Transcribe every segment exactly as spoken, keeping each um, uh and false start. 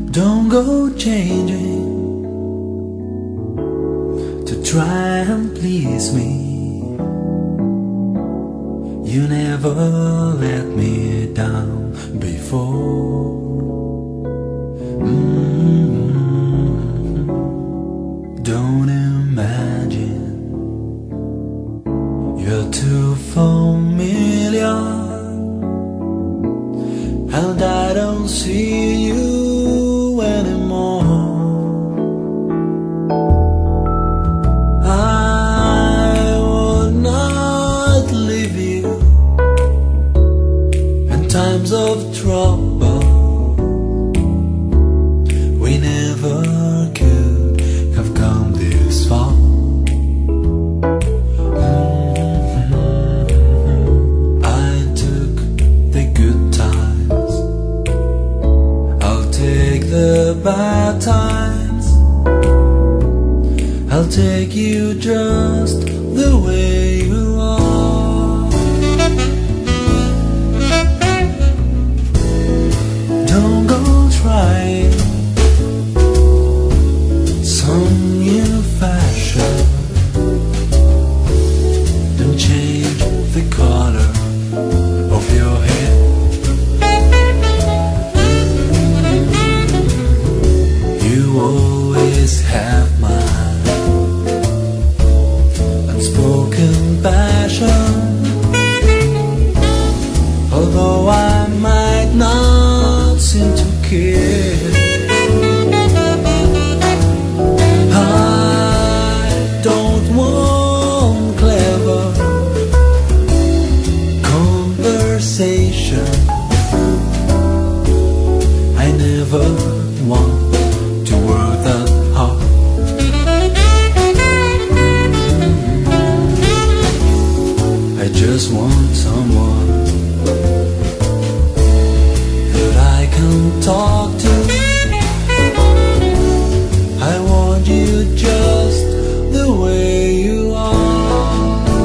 Don't go changing to try and please me. You never let me down before. Mm-hmm. Don't imagine you're too familiar, and I don't see you anymore. I would not leave you in times of trouble. We never could have come this far. Mm-hmm. I took the good times, I'll take the bad times. I'll take you just the way you are. Don't go trying some new fashion. Don't change the color of your hair. You always have my unspoken passion, although I might not seem to care. I don't want clever conversation. I never want to work that hard. I just want someone that I can talk to. I want you just the way you are.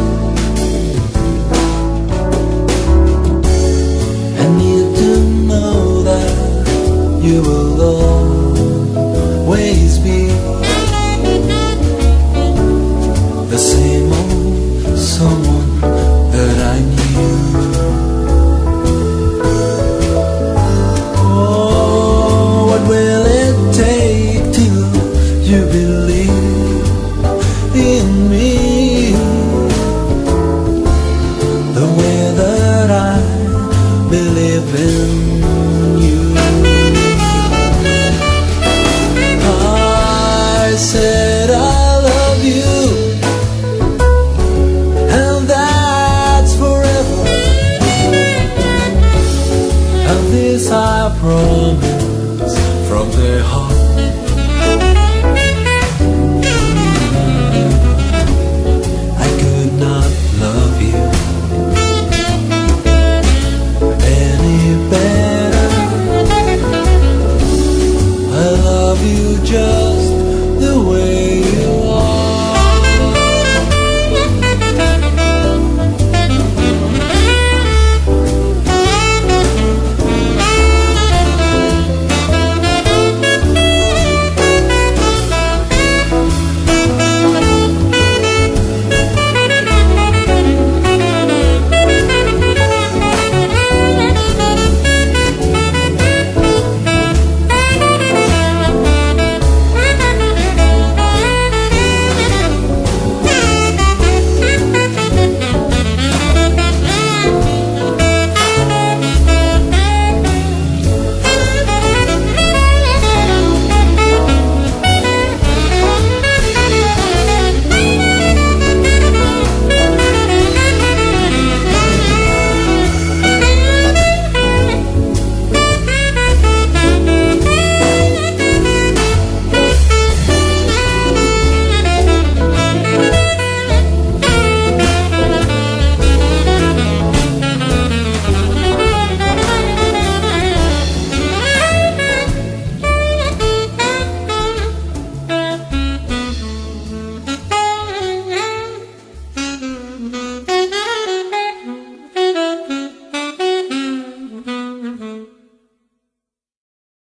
I need to know that you will always be the same old someone that I knew. Oh, what will it take till you believe in me the way that I believe in you? I said I love you, and that's forever, and this I promise from the heart.